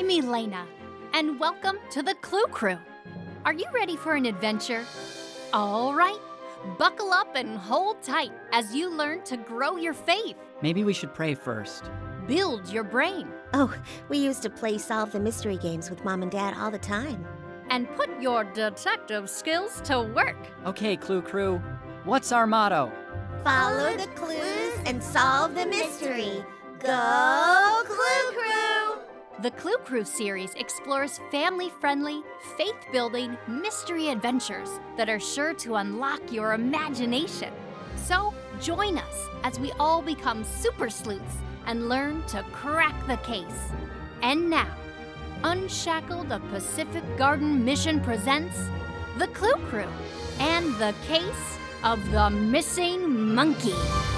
I'm Elena, and welcome to the Clue Crew. Are you ready for an adventure? All right, buckle up and hold tight as you learn to grow your faith, Maybe we should pray first. build your brain, Oh, we used to play Solve the Mystery games with Mom and Dad all the time. and put your detective skills to work. Okay, Clue Crew, what's our motto? Follow the clues and solve the mystery. Go Clue Crew! The Clue Crew series explores family-friendly, faith-building mystery adventures that are sure to unlock your imagination. So, join us as we all become super sleuths and learn to crack the case. And now, Unshackled of Pacific Garden Mission presents The Clue Crew and the Case of the Missing Monkey.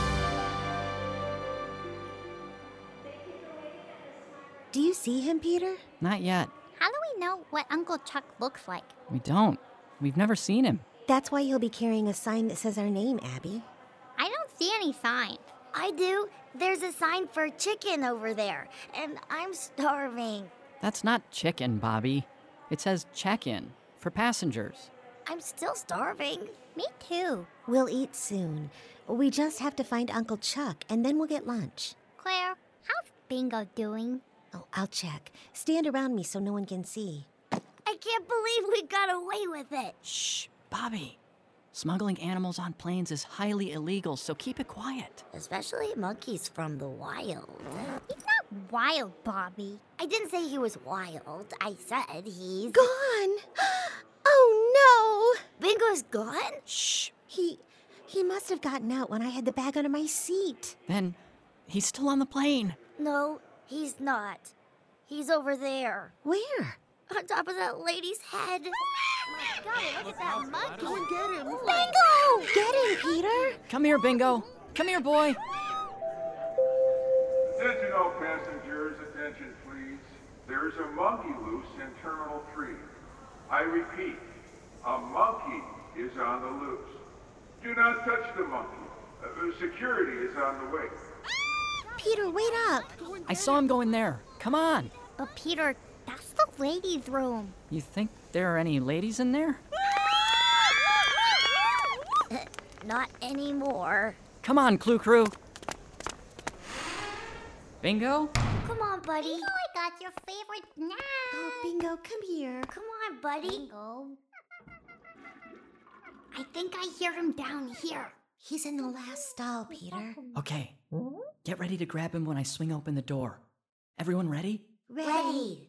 Do you see him, Peter? Not yet. How do we know what Uncle Chuck looks like? We don't. We've never seen him. That's why he'll be carrying a sign that says our name, Abby. I don't see any sign. I do. There's a sign for chicken over there, and I'm starving. That's not chicken, Bobby. It says check-in for passengers. I'm still starving. Me too. We'll eat soon. We just have to find Uncle Chuck, and then we'll get lunch. Claire, how's Bingo doing? Oh, I'll check. Stand around me so no one can see. I can't believe we got away with it. Shh, Bobby. Smuggling animals on planes is highly illegal, so keep it quiet. Especially monkeys from the wild. He's not wild, Bobby. I didn't say he was wild. I said he's... Gone! Oh, no! Bingo's gone? Shh. He must have gotten out when I had the bag under my seat. Then he's still on the plane. No, he's not. He's over there. Where? On top of that lady's head. My God, look at that monkey. Go and get him. Bingo! Get him, Peter! Come here, Bingo. Come here, boy. Attention all passengers, attention please. There is a monkey loose in Terminal 3. I repeat, a monkey is on the loose. Do not touch the monkey. Security is on the way. Peter, wait up! I saw him go in there. Come on. But Peter, that's the ladies' room. You think there are any ladies in there? Not anymore. Come on, Clue Crew. Bingo? Come on, buddy. Bingo, I got your favorite snack. Oh, Bingo, come here. Come on, buddy. Bingo. I think I hear him down here. He's in the last stall, Peter. Okay. Get ready to grab him when I swing open the door. Everyone ready? Ready.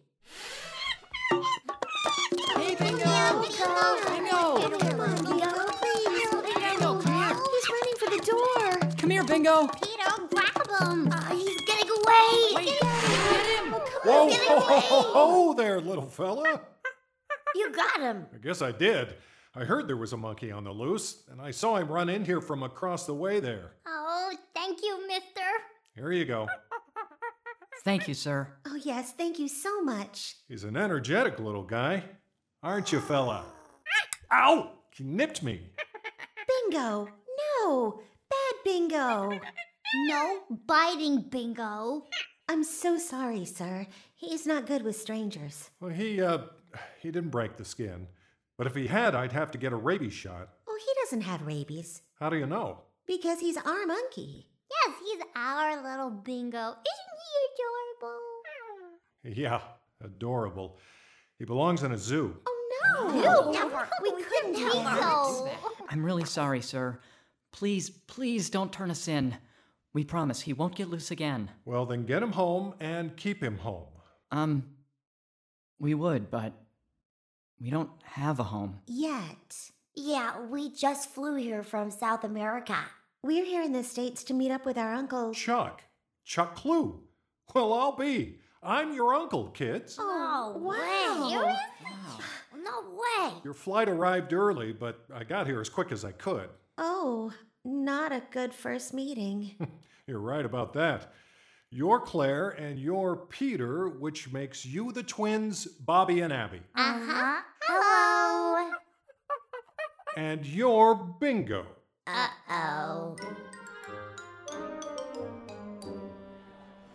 Hey, Bingo! Bingo! Come on, Bingo, please. Bingo, come here. He's running for the door. Come here, Bingo. Peter, grab him. He's getting away. Wait, get him. Whoa, ho, ho, ho, ho there, little fella. You got him. I guess I did. I heard there was a monkey on the loose, and I saw him run in here from across the way there. Oh, thank you, mister. Here you go. Thank you, sir. Oh, yes, thank you so much. He's an energetic little guy. Aren't you, fella? Ow! He nipped me. Bingo! No! Bad Bingo! No biting, Bingo. I'm so sorry, sir. He's not good with strangers. Well, he didn't break the skin. But if he had, I'd have to get a rabies shot. Oh, he doesn't have rabies. How do you know? Because he's our monkey. Yes, he's our little Bingo. Isn't he adorable? Yeah, adorable. He belongs in a zoo. Oh, no! No, never. We couldn't have that. No. I'm really sorry, sir. Please don't turn us in. We promise he won't get loose again. Well, then get him home and keep him home. We would, but we don't have a home. Yet. Yeah, we just flew here from South America. We're here in the States to meet up with our uncle. Chuck Clue. Well, I'll be. I'm your uncle, kids. Oh, No wow. way. Serious? No way. Your flight arrived early, but I got here as quick as I could. Oh, not a good first meeting. You're right about that. You're Claire and you're Peter, which makes you the twins, Bobby and Abby. Uh-huh. Hello. And you're Bingo. Uh-oh.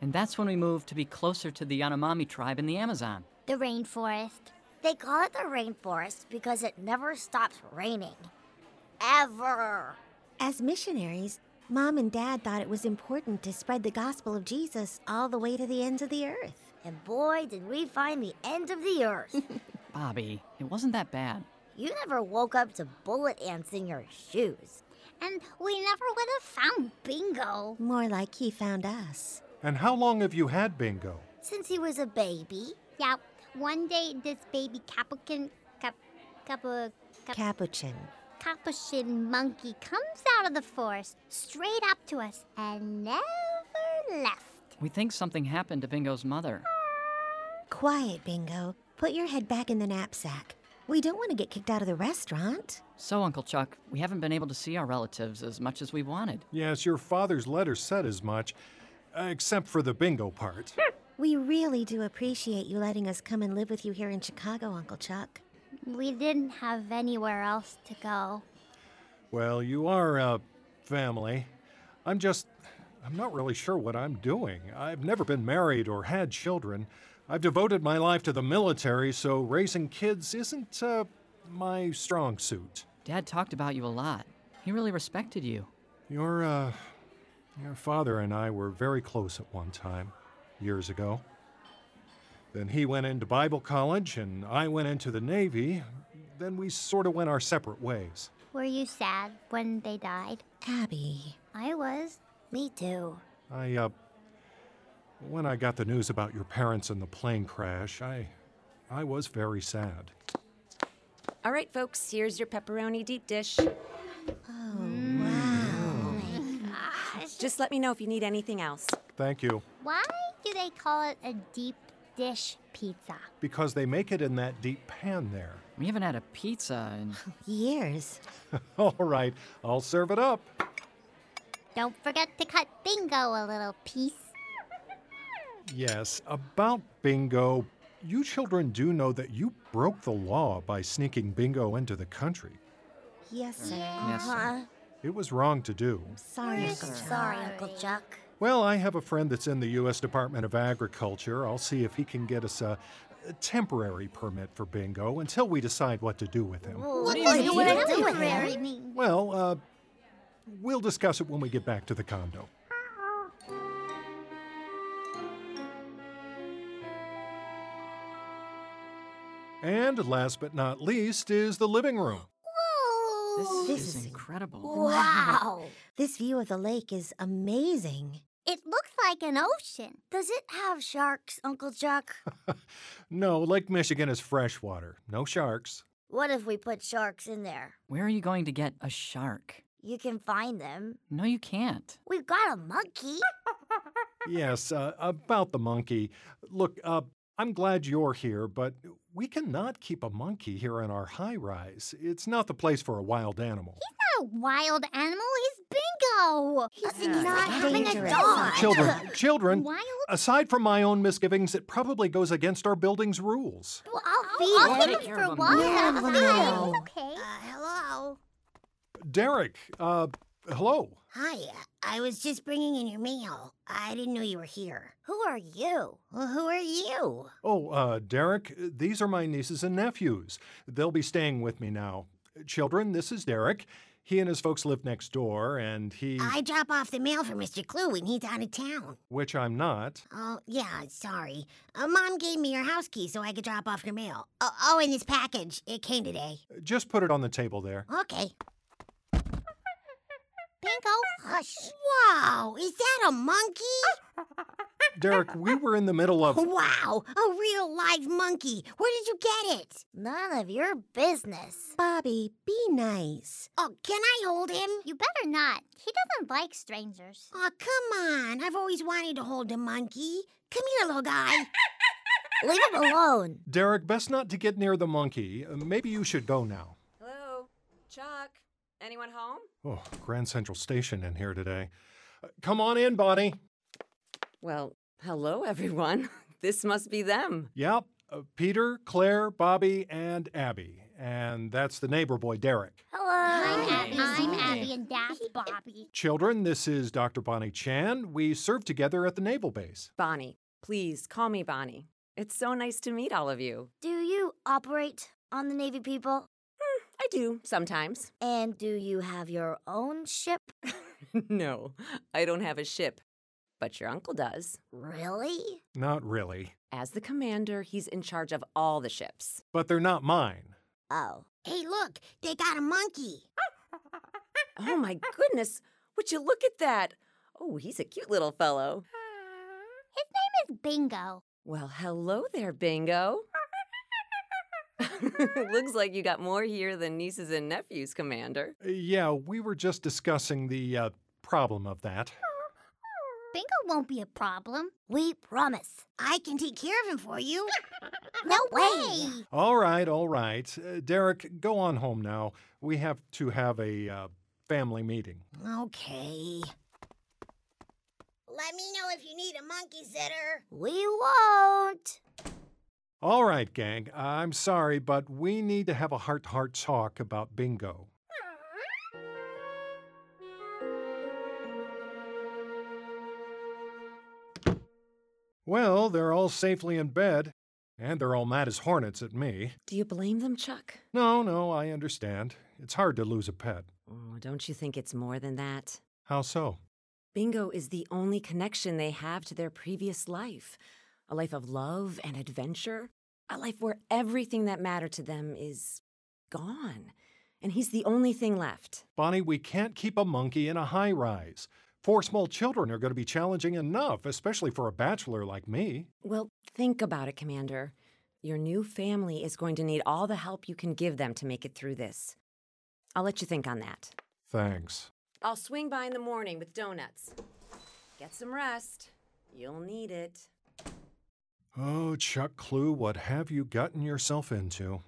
And that's when we moved to be closer to the Yanomami tribe in the Amazon. The rainforest. They call it the rainforest because it never stops raining. Ever. As missionaries, Mom and Dad thought it was important to spread the gospel of Jesus all the way to the ends of the earth. And boy, did we find the end of the earth. Bobby, it wasn't that bad. You never woke up to bullet ants in your shoes. And we never would have found Bingo. More like he found us. And how long have you had Bingo? Since he was a baby. Yeah, one day this baby capuchin monkey comes out of the forest straight up to us and never left. We think something happened to Bingo's mother. Quiet, Bingo. Put your head back in the knapsack. We don't want to get kicked out of the restaurant. So, Uncle Chuck, we haven't been able to see our relatives as much as we wanted. Yes, your father's letter said as much, except for the Bingo part. We really do appreciate you letting us come and live with you here in Chicago, Uncle Chuck. We didn't have anywhere else to go. Well, you are family. I'm not really sure what I'm doing. I've never been married or had children. I've devoted my life to the military, so raising kids isn't my strong suit. Dad talked about you a lot. He really respected you. Your father and I were very close at one time, years ago. Then he went into Bible college, and I went into the Navy. Then we sort of went our separate ways. Were you sad when they died? Abby. I was. Me too. When I got the news about your parents and the plane crash, I was very sad. All right, folks, here's your pepperoni deep dish. Just let me know if you need anything else. Thank you. Why do they call it a deep dish pizza? Because they make it in that deep pan there. We haven't had a pizza in... Years. All right, I'll serve it up. Don't forget to cut Bingo a little piece. Yes, about Bingo, you children do know that you broke the law by sneaking Bingo into the country. Yes, sir. Yes, sir. It was wrong to do. Sorry, Uncle Chuck. Sorry, Uncle Chuck. Well, I have a friend that's in the U.S. Department of Agriculture. I'll see if he can get us a temporary permit for Bingo until we decide what to do with him. What do you want do to do with with him? it? Well, we'll discuss it when we get back to the condo. And last but not least is the living room. This is incredible. Wow. This view of the lake is amazing. It looks like an ocean. Does it have sharks, Uncle Chuck? No, Lake Michigan is freshwater. No sharks. What if we put sharks in there? Where are you going to get a shark? You can find them. No, you can't. We've got a monkey. Yes, about the monkey. Look, I'm glad you're here, but we cannot keep a monkey here in our high-rise. It's not the place for a wild animal. He's not a wild animal. He's Bingo. He's not having a dangerous. dog. Children, Wild? aside from my own misgivings, it probably goes against our building's rules. Well, I'll I'll feed feed him Take for care a of him. while. Yeah, That's Leo. fine. It's okay. Hello. Derek, hello. Hi, I was just bringing in your mail. I didn't know you were here. Who are you? Well, who are you? Oh, Derek, these are my nieces and nephews. They'll be staying with me now. Children, this is Derek. He and his folks live next door, and he... I drop off the mail for Mr. Clue when he's out of town. Which I'm not. Oh, yeah, sorry. Mom gave me your house key so I could drop off your mail. Oh, and this package. It came today. Just put it on the table there. Okay. Bingo. Hush. Wow, is that a monkey? Derek, we were in the middle of... Wow, a real live monkey. Where did you get it? None of your business. Bobby, be nice. Oh, can I hold him? You better not. He doesn't like strangers. Oh, come on. I've always wanted to hold a monkey. Come here, little guy. Leave him alone. Derek, best not to get near the monkey. Maybe you should go now. Hello? Chuck? Anyone home? Oh, Grand Central Station in here today. Come on in, Bonnie. Well, hello, everyone. This must be them. Yep, Peter, Claire, Bobby, and Abby. And that's the neighbor boy, Derek. Hello. I'm Abby than that, Bobby. Children, this is Dr. Bonnie Chan. We served together at the naval base. Bonnie, please call me Bonnie. It's so nice to meet all of you. Do you operate on the Navy people? I do, sometimes. And do you have your own ship? No, I don't have a ship. But your uncle does. Really? Not really. As the commander, he's in charge of all the ships. But they're not mine. Oh. Hey, look, they got a monkey. Oh my goodness, would you look at that? Oh, he's a cute little fellow. His name is Bingo. Well, hello there, Bingo. Looks like you got more here than nieces and nephews, Commander. Yeah, we were just discussing the problem of that. Bingo won't be a problem. We promise. I can take care of him for you. No way! All right. Derek, go on home now. We have to have a family meeting. Okay. Let me know if you need a monkey sitter. We won't. All right, gang. I'm sorry, but we need to have a heart-to-heart talk about Bingo. Well, they're all safely in bed, and they're all mad as hornets at me. Do you blame them, Chuck? No, I understand. It's hard to lose a pet. Oh, don't you think it's more than that? How so? Bingo is the only connection they have to their previous life. A life of love and adventure. A life where everything that mattered to them is gone. And he's the only thing left. Bonnie, we can't keep a monkey in a high-rise. 4 small children are going to be challenging enough, especially for a bachelor like me. Well, think about it, Commander. Your new family is going to need all the help you can give them to make it through this. I'll let you think on that. Thanks. I'll swing by in the morning with donuts. Get some rest. You'll need it. Oh, Chuck Clue, what have you gotten yourself into?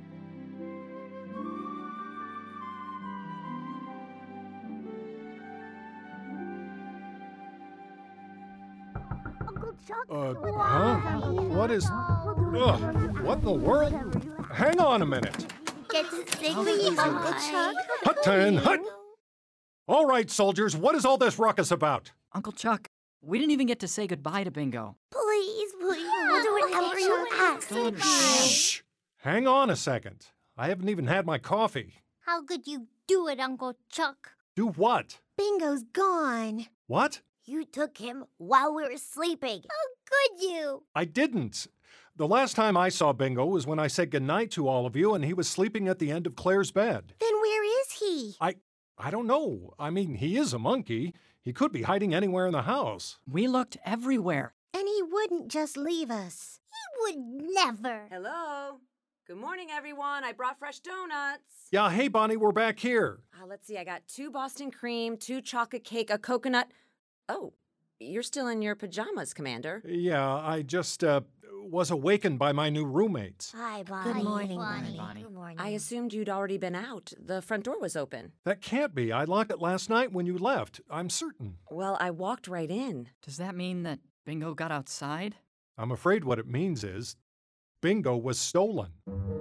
Uncle Chuck. Huh? What is... Ugh, what in the world? Hang on a minute. Get to sing with you, Uncle Chuck. Hut, ten, hut! All right, soldiers, what is all this ruckus about? Uncle Chuck, we didn't even get to say goodbye to Bingo. Please, we'll do whatever you ask. Don't understand. Shh! Hang on a second. I haven't even had my coffee. How could you do it, Uncle Chuck? Do what? Bingo's gone. What? You took him while we were sleeping. Could you? I didn't. The last time I saw Bingo was when I said goodnight to all of you and he was sleeping at the end of Claire's bed. Then where is he? I don't know. I mean, he is a monkey. He could be hiding anywhere in the house. We looked everywhere. And he wouldn't just leave us. He would never. Hello. Good morning, everyone. I brought fresh donuts. Yeah, hey, Bonnie, we're back here. Let's see. I got 2 Boston cream, 2 chocolate cake, a coconut. Oh, you're still in your pajamas, Commander. Yeah, I just was awakened by my new roommates. Hi, Bonnie. Good morning, Bonnie. Bonnie. Good morning. I assumed you'd already been out. The front door was open. That can't be. I locked it last night when you left. I'm certain. Well, I walked right in. Does that mean that Bingo got outside? I'm afraid what it means is Bingo was stolen.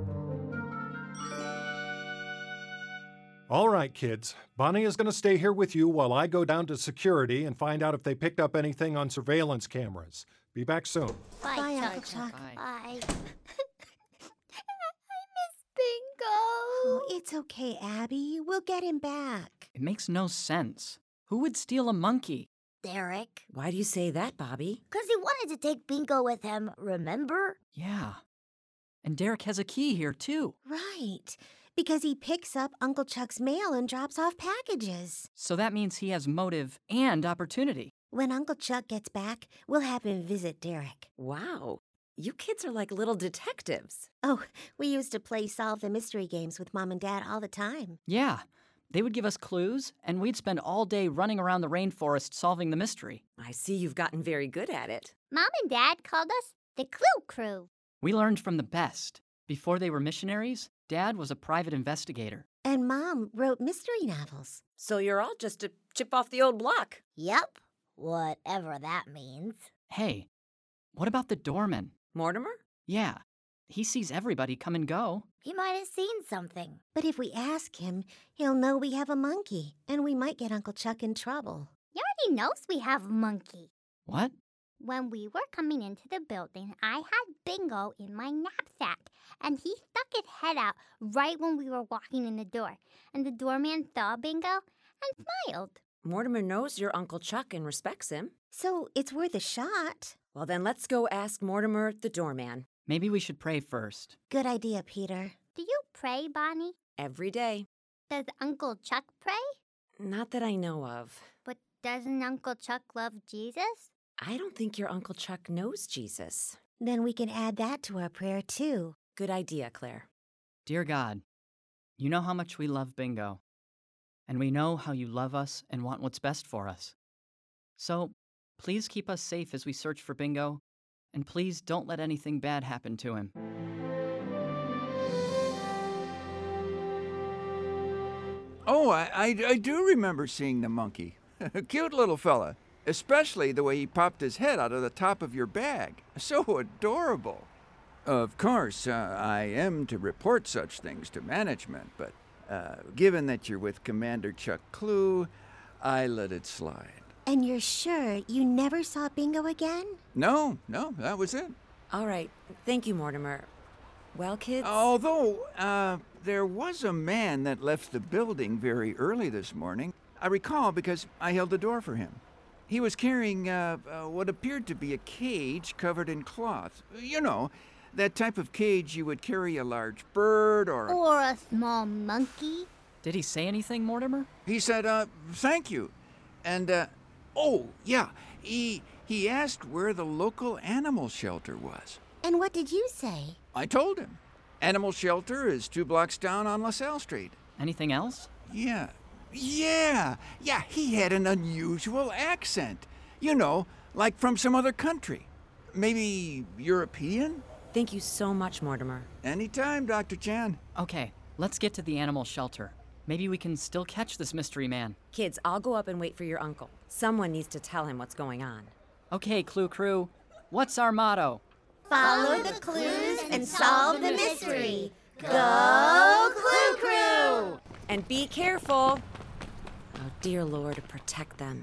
All right, kids. Bonnie is going to stay here with you while I go down to security and find out if they picked up anything on surveillance cameras. Be back soon. Bye, Uncle Chuck. Bye. Bye. I miss Bingo. Oh, it's okay, Abby. We'll get him back. It makes no sense. Who would steal a monkey? Derek. Why do you say that, Bobby? 'Cause he wanted to take Bingo with him, remember? Yeah. And Derek has a key here, too. Right. Because he picks up Uncle Chuck's mail and drops off packages. So that means he has motive and opportunity. When Uncle Chuck gets back, we'll have him visit Derek. Wow. You kids are like little detectives. Oh, we used to play Solve the Mystery games with Mom and Dad all the time. Yeah. They would give us clues, and we'd spend all day running around the rainforest solving the mystery. I see you've gotten very good at it. Mom and Dad called us the Clue Crew. We learned from the best. Before they were missionaries, Dad was a private investigator. And Mom wrote mystery novels. So you're all just a chip off the old block. Yep. Whatever that means. Hey, what about the doorman? Mortimer? Yeah. He sees everybody come and go. He might have seen something. But if we ask him, he'll know we have a monkey, and we might get Uncle Chuck in trouble. He already knows we have a monkey. What? When we were coming into the building, I had Bingo in my knapsack, and he stuck his head out right when we were walking in the door. And the doorman saw Bingo and smiled. Mortimer knows your Uncle Chuck and respects him. So it's worth a shot. Well, then let's go ask Mortimer, the doorman. Maybe we should pray first. Good idea, Peter. Do you pray, Bonnie? Every day. Does Uncle Chuck pray? Not that I know of. But doesn't Uncle Chuck love Jesus? I don't think your Uncle Chuck knows Jesus. Then we can add that to our prayer, too. Good idea, Claire. Dear God, you know how much we love Bingo. And we know how you love us and want what's best for us. So, please keep us safe as we search for Bingo, and please don't let anything bad happen to him. Oh, I do remember seeing the monkey. Cute little fella. Especially the way he popped his head out of the top of your bag. So adorable. Of course, I am to report such things to management, but given that you're with Commander Chuck Clue, I let it slide. And you're sure you never saw Bingo again? No, that was it. All right. Thank you, Mortimer. Well, kids? Although, there was a man that left the building very early this morning. I recall because I held the door for him. He was carrying what appeared to be a cage covered in cloth. You know, that type of cage you would carry a large bird or... Or a small monkey? Did he say anything, Mortimer? He said, thank you. And, oh, yeah, he asked where the local animal shelter was. And what did you say? I told him. Animal shelter is 2 blocks down on LaSalle Street. Anything else? Yeah, he had an unusual accent. You know, like from some other country. Maybe European? Thank you so much, Mortimer. Anytime, Dr. Chan. Okay, let's get to the animal shelter. Maybe we can still catch this mystery man. Kids, I'll go up and wait for your uncle. Someone needs to tell him what's going on. Okay, Clue Crew, what's our motto? Follow the clues and solve the mystery. Go Clue Crew! And be careful. Oh, dear Lord, protect them.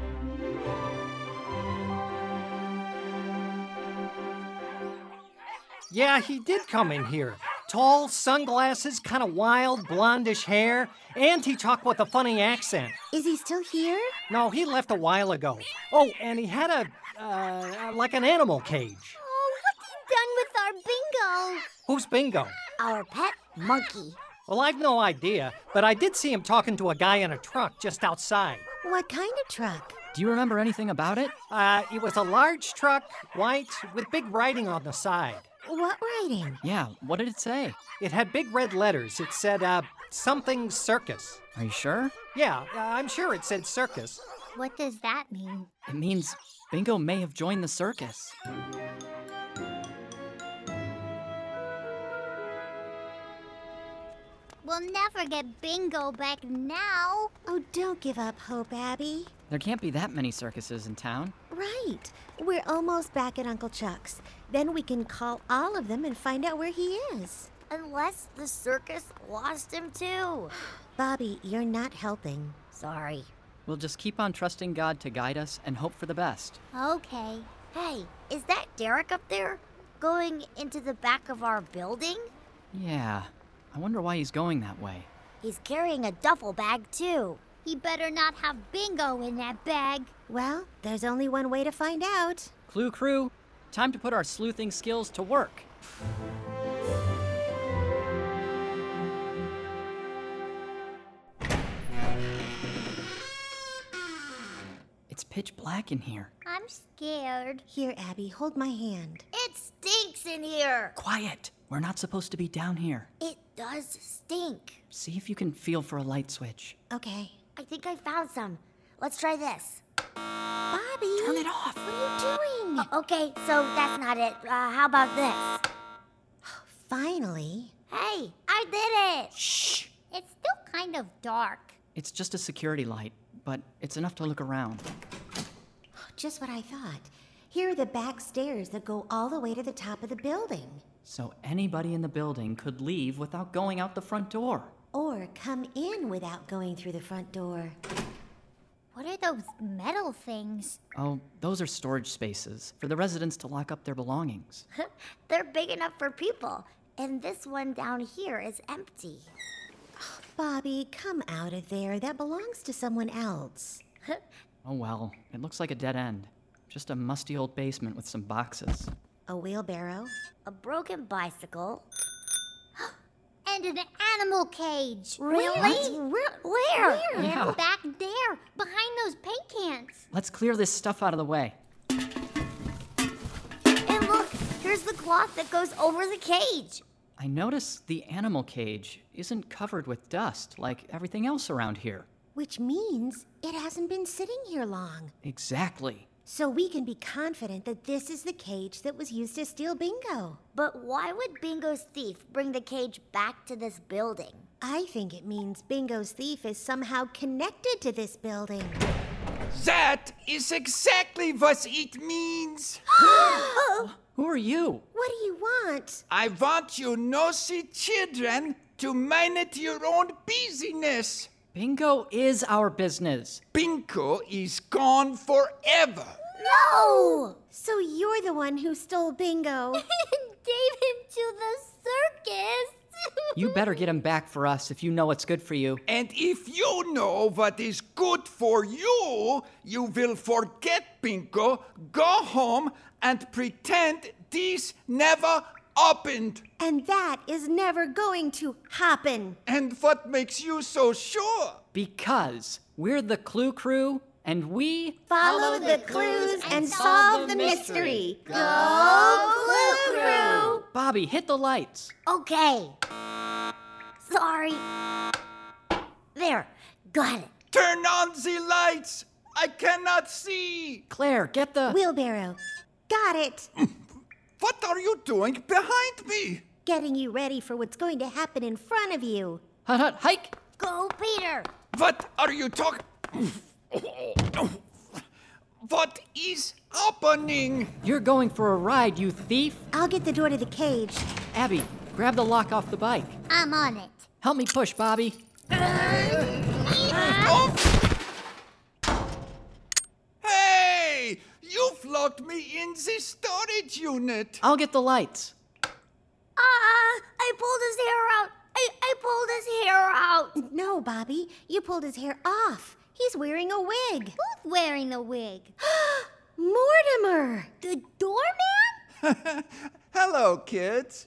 Yeah, he did come in here. Tall, sunglasses, kind of wild, blondish hair, and he talked with a funny accent. Is he still here? No, he left a while ago. Oh, and he had like an animal cage. Oh, what's he done with our Bingo? Who's Bingo? Our pet monkey. Well, I've no idea, but I did see him talking to a guy in a truck just outside. What kind of truck? Do you remember anything about it? It was a large truck, white, with big writing on the side. What writing? Yeah, what did it say? It had big red letters. It said, something circus. Are you sure? Yeah, I'm sure it said circus. What does that mean? It means Bingo may have joined the circus. We'll never get Bingo back now. Oh, don't give up hope, Abby. There can't be that many circuses in town. Right. We're almost back at Uncle Chuck's. Then we can call all of them and find out where he is. Unless the circus lost him too. Bobby, you're not helping. Sorry. We'll just keep on trusting God to guide us and hope for the best. Okay. Hey, is that Derek up there? Going into the back of our building? Yeah, I wonder why he's going that way. He's carrying a duffel bag too. He better not have Bingo in that bag. Well, there's only one way to find out. Clue Crew, time to put our sleuthing skills to work. It's pitch black in here. I'm scared. Here, Abby, hold my hand. It stinks in here. Quiet! We're not supposed to be down here. It does stink. See if you can feel for a light switch. Okay. I think I found some. Let's try this. Bobby! Turn it off! What are you doing? Okay, so that's not it. How about this? Finally. Hey, I did it! Shh! It's still kind of dark. It's just a security light, but it's enough to look around. Just what I thought. Here are the back stairs that go all the way to the top of the building. So anybody in the building could leave without going out the front door. Or come in without going through the front door. What are those metal things? Oh, those are storage spaces for the residents to lock up their belongings. They're big enough for people, and this one down here is empty. Bobby, come out of there. That belongs to someone else. Oh well, it looks like a dead end. Just a musty old basement with some boxes. A wheelbarrow. A broken bicycle. And an animal cage. Really? Where? Yeah. Back there, behind those paint cans. Let's clear this stuff out of the way. And look, here's the cloth that goes over the cage. I notice the animal cage isn't covered with dust like everything else around here. Which means it hasn't been sitting here long. Exactly. So we can be confident that this is the cage that was used to steal Bingo. But why would Bingo's thief bring the cage back to this building? I think it means Bingo's thief is somehow connected to this building. That is exactly what it means. Who are you? What do you want? I want you nosy children to mind it your own business. Bingo is our business. Bingo is gone forever. No! So you're the one who stole Bingo. Gave him to the circus. You better get him back for us if you know what's good for you. And if you know what is good for you, you will forget Bingo, go home, and pretend this never happened. And that is never going to happen. And what makes you so sure? Because we're the Clue Crew, and we Follow the clues and solve the mystery. Go Clue Crew! Bobby, hit the lights. Okay. Sorry. There, got it. Turn on the lights. I cannot see. Claire, get the... Wheelbarrow. Got it. What are you doing behind me? Getting you ready for what's going to happen in front of you. Hut, hike! Go, Peter. What are you talking? What is happening? You're going for a ride, you thief. I'll get the door to the cage. Abby, grab the lock off the bike. I'm on it. Help me push, Bobby. Hey! You've locked me in the storage unit. I'll get the lights. I pulled his hair out. I pulled his hair out. No, Bobby, you pulled his hair off. He's wearing a wig. Who's wearing the wig? Mortimer! The doorman? Hello, kids.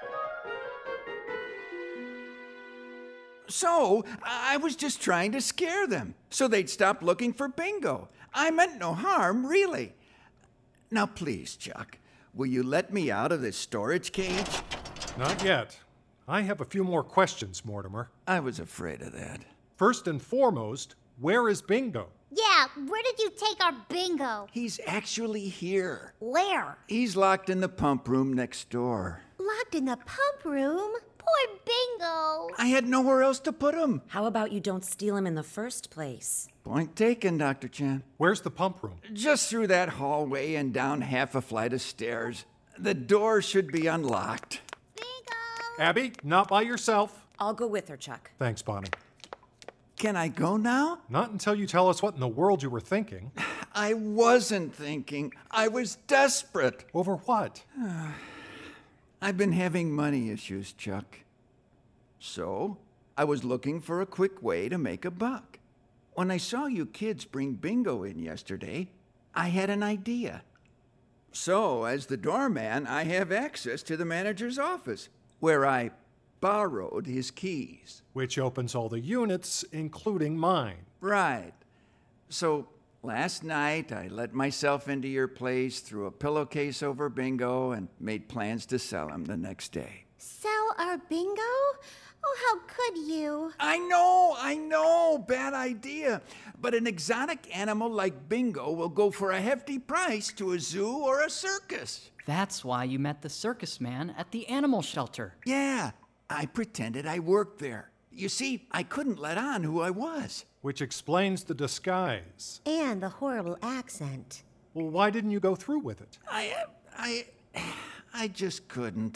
So, I was just trying to scare them so they'd stop looking for Bingo. I meant no harm, really. Now, please, Chuck, will you let me out of this storage cage? Not yet. I have a few more questions, Mortimer. I was afraid of that. First and foremost, where is Bingo? Yeah, where did you take our Bingo? He's actually here. Where? He's locked in the pump room next door. Locked in the pump room? Poor Bingo. I had nowhere else to put him. How about you don't steal him in the first place? Point taken, Dr. Chan. Where's the pump room? Just through that hallway and down half a flight of stairs. The door should be unlocked. Bingo. Abby, not by yourself. I'll go with her, Chuck. Thanks, Bonnie. Can I go now? Not until you tell us what in the world you were thinking. I wasn't thinking. I was desperate. Over what? I've been having money issues, Chuck. So, I was looking for a quick way to make a buck. When I saw you kids bring Bingo in yesterday, I had an idea. So, as the doorman, I have access to the manager's office, where I borrowed his keys. Which opens all the units, including mine. Right. So, last night, I let myself into your place, threw a pillowcase over Bingo, and made plans to sell him the next day. Sell our Bingo? Oh, how could you? I know, bad idea. But an exotic animal like Bingo will go for a hefty price to a zoo or a circus. That's why you met the circus man at the animal shelter. Yeah, I pretended I worked there. You see, I couldn't let on who I was. Which explains the disguise. And the horrible accent. Well, why didn't you go through with it? I just couldn't.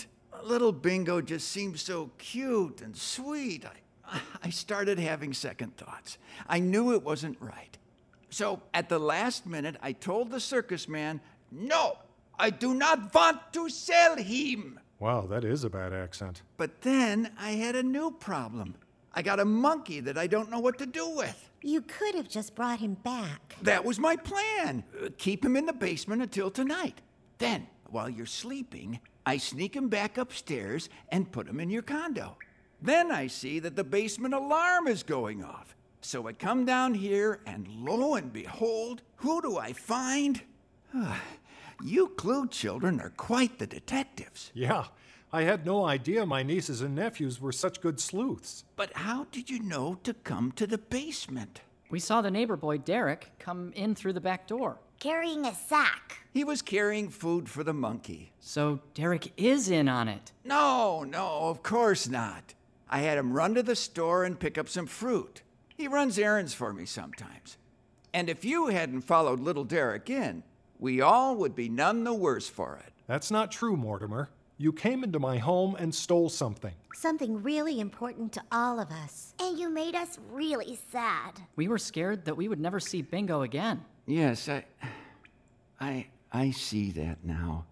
Little Bingo just seemed so cute and sweet. I started having second thoughts. I knew it wasn't right. So at the last minute, I told the circus man, no, I do not want to sell him. Wow, that is a bad accent. But then I had a new problem. I got a monkey that I don't know what to do with. You could have just brought him back. That was my plan. Keep him in the basement until tonight. Then, while you're sleeping, I sneak him back upstairs and put him in your condo. Then I see that the basement alarm is going off. So I come down here, and lo and behold, who do I find? You Clue children are quite the detectives. Yeah, I had no idea my nieces and nephews were such good sleuths. But how did you know to come to the basement? We saw the neighbor boy, Derek, come in through the back door. Carrying a sack. He was carrying food for the monkey. So Derek is in on it. No, of course not. I had him run to the store and pick up some fruit. He runs errands for me sometimes. And if you hadn't followed little Derek in, we all would be none the worse for it. That's not true, Mortimer. You came into my home and stole something. Something really important to all of us. And you made us really sad. We were scared that we would never see Bingo again. Yes, I see that now.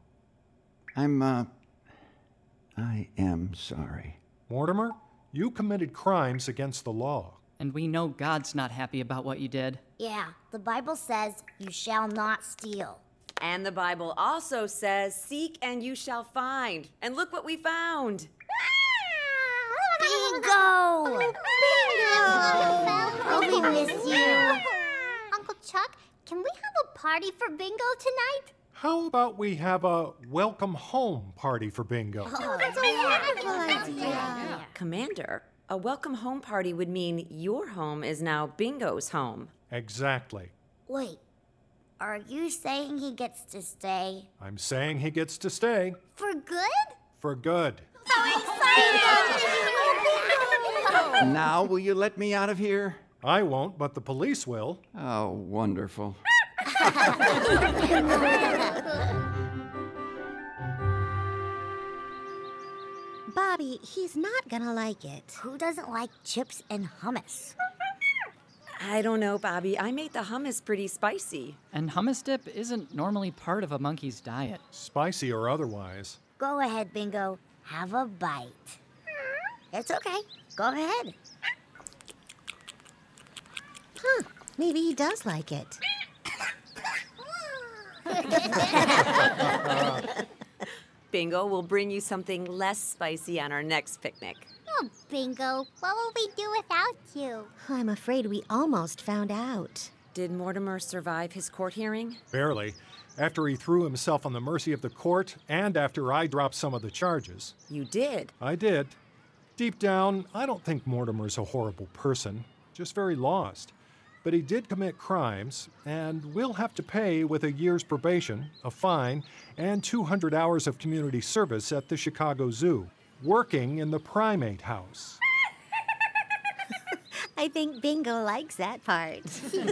I am sorry. Mortimer, you committed crimes against the law. And we know God's not happy about what you did. Yeah, the Bible says you shall not steal. And the Bible also says, seek and you shall find. And look what we found. Bingo! Oh, we miss you. Uncle Chuck, can we have a party for Bingo tonight? How about we have a welcome home party for Bingo? Oh, that's a wonderful idea. Commander, a welcome home party would mean your home is now Bingo's home. Exactly. Wait, are you saying he gets to stay? I'm saying he gets to stay. For good? For good. So excited! Now, will you let me out of here? I won't, but the police will. Oh, wonderful. Bobby, he's not gonna like it. Who doesn't like chips and hummus? I don't know, Bobby. I made the hummus pretty spicy. And hummus dip isn't normally part of a monkey's diet. Spicy or otherwise. Go ahead, Bingo. Have a bite. It's okay. Go ahead. Huh, maybe he does like it. Bingo will bring you something less spicy on our next picnic. Oh, Bingo, what will we do without you? I'm afraid we almost found out. Did Mortimer survive his court hearing? Barely. After he threw himself on the mercy of the court and after I dropped some of the charges. You did? I did. Deep down, I don't think Mortimer's a horrible person, just very lost. But he did commit crimes, and will have to pay with a year's probation, a fine, and 200 hours of community service at the Chicago Zoo, working in the primate house. I think Bingo likes that part.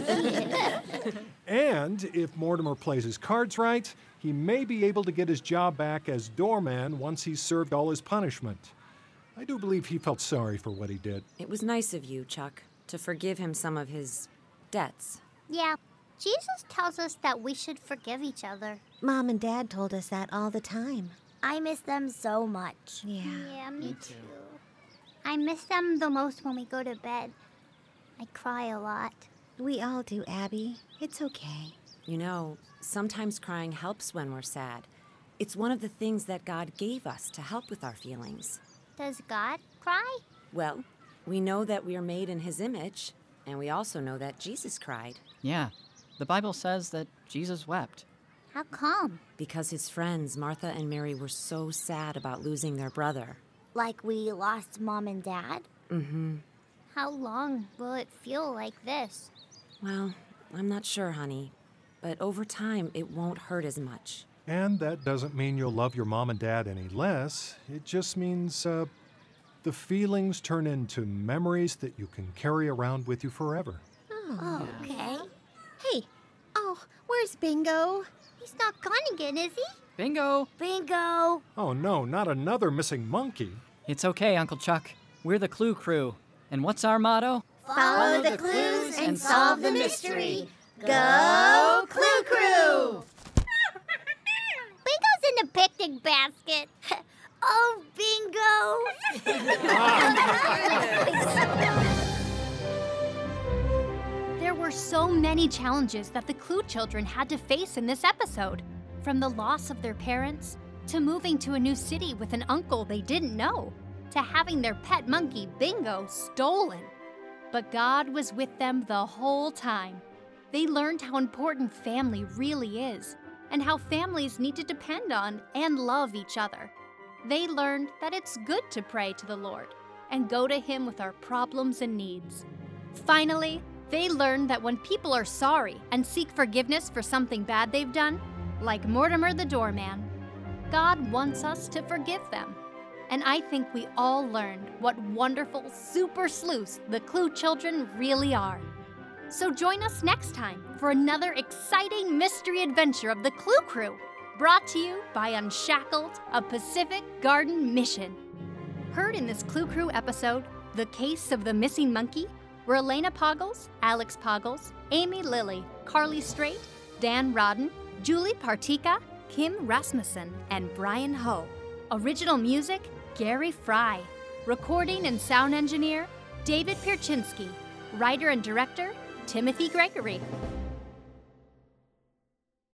And if Mortimer plays his cards right, he may be able to get his job back as doorman once he's served all his punishment. I do believe he felt sorry for what he did. It was nice of you, Chuck, to forgive him some of his debts. Yeah, Jesus tells us that we should forgive each other. Mom and Dad told us that all the time. I miss them so much. Yeah, me too. I miss them the most when we go to bed. I cry a lot. We all do, Abby. It's okay. You know, sometimes crying helps when we're sad. It's one of the things that God gave us to help with our feelings. Does God cry? Well, we know that we are made in His image, and we also know that Jesus cried. Yeah, the Bible says that Jesus wept. How come? Because His friends, Martha and Mary, were so sad about losing their brother. Like we lost Mom and Dad? Mm-hmm. How long will it feel like this? Well, I'm not sure, honey. But over time, it won't hurt as much. And that doesn't mean you'll love your mom and dad any less. It just means the feelings turn into memories that you can carry around with you forever. Oh, okay. Hey, where's Bingo? He He's not gone again, is he? Bingo! Bingo! Oh no, not another missing monkey. It's okay, Uncle Chuck. We're the Clue Crew. And what's our motto? Follow the clues and solve the mystery. Go Clue Crew! Bingo's in the picnic basket. Oh, Bingo! There were so many challenges that the Clue children had to face in this episode. From the loss of their parents, to moving to a new city with an uncle they didn't know, to having their pet monkey, Bingo, stolen. But God was with them the whole time. They learned how important family really is, and how families need to depend on and love each other. They learned that it's good to pray to the Lord and go to Him with our problems and needs. Finally, they learned that when people are sorry and seek forgiveness for something bad they've done, like Mortimer the doorman, God wants us to forgive them. And I think we all learned what wonderful super sleuths the Clue children really are. So join us next time for another exciting mystery adventure of the Clue Crew, brought to you by Unshackled, a Pacific Garden mission. Heard in this Clue Crew episode, The Case of the Missing Monkey, were Elena Poggles, Alex Poggles, Amy Lilly, Carly Strait, Dan Rodden, Julie Partika, Kim Rasmussen, and Brian Ho. Original music, Gary Fry. Recording and sound engineer, David Pierczynski. Writer and director, Timothy Gregory.